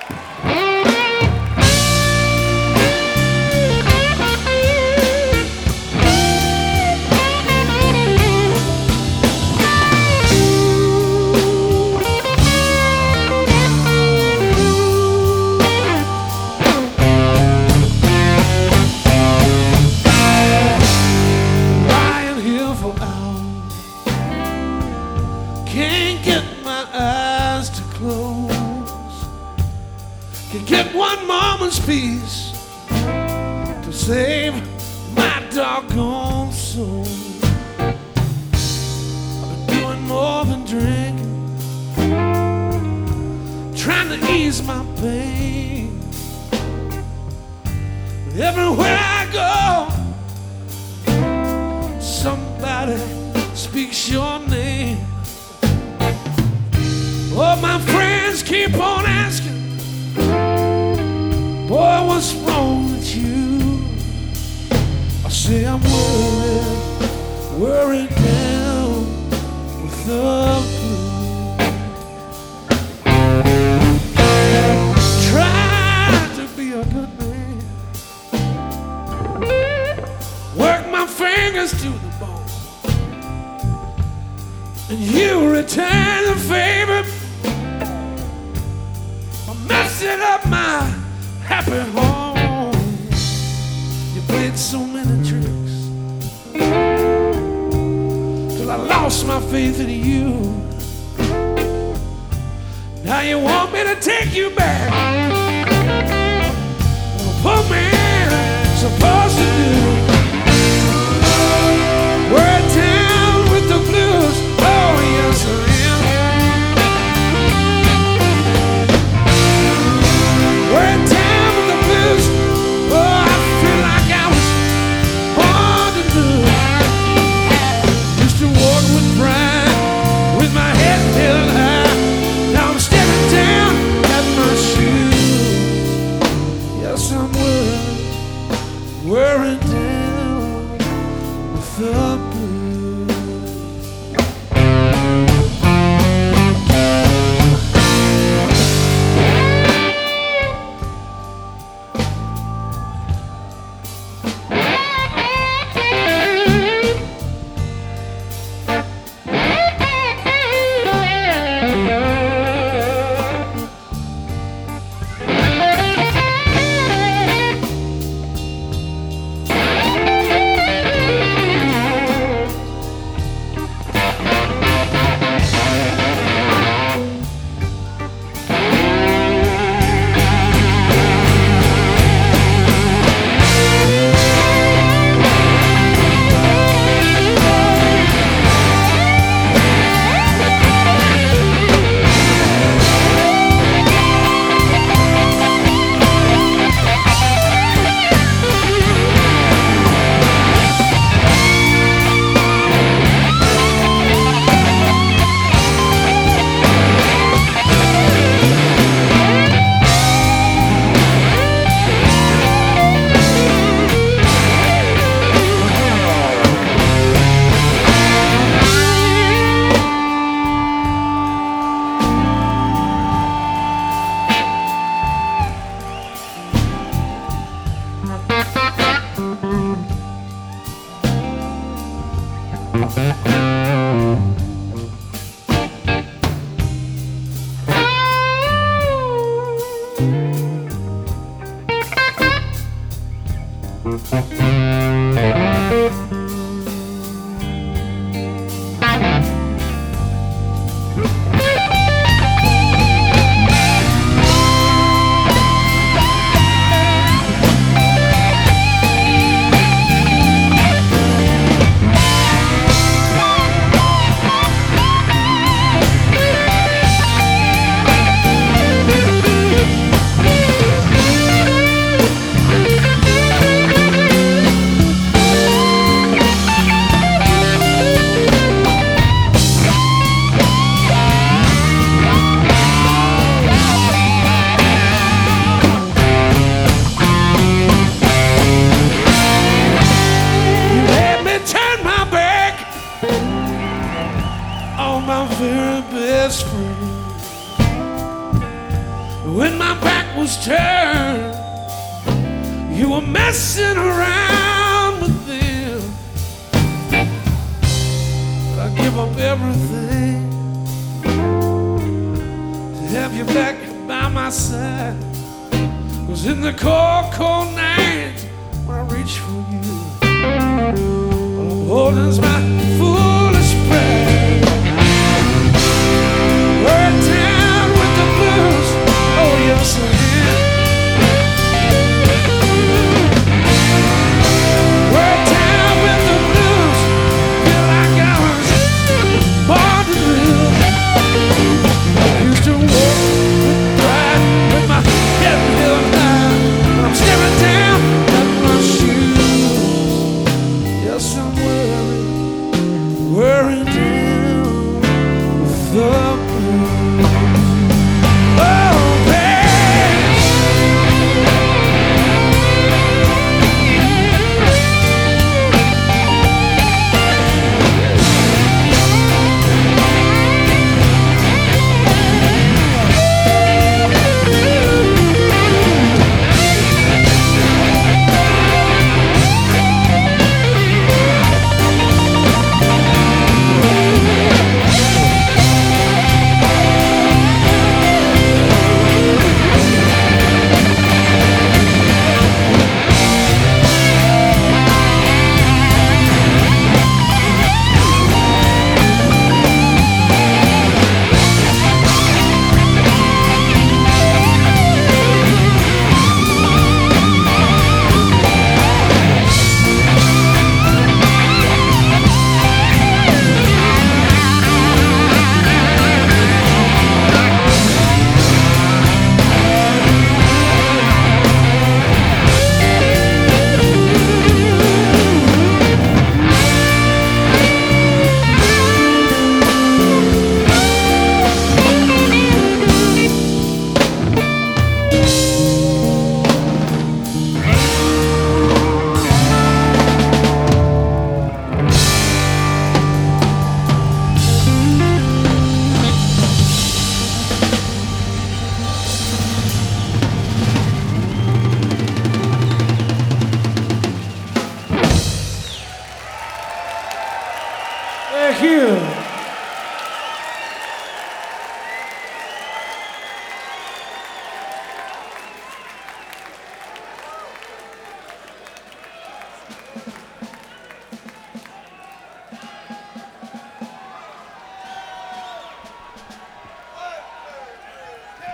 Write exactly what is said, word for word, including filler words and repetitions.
Can't get my eyes to close. Can get one moment's peace to save my doggone soul. I've been doing more than drinking, trying to ease my pain. But everywhere I go, somebody speaks your name. Oh, my friends keep on asking, boy, what's wrong with you? I say I'm worried, worried down with the blues. Try to be a good man, work my fingers to the bone, and you return the favor, messing up my happy home. You played so many tricks till I lost my faith in you. Now you want me to take you back, what a poor man's supposed to do. We're down with the blues, oh yes I am. We're in my back was turned, you were messing around with them. But I give up everything to have you back by my side. 'Cause in the cold, cold night when I reach for you, all I'm holding is my foot.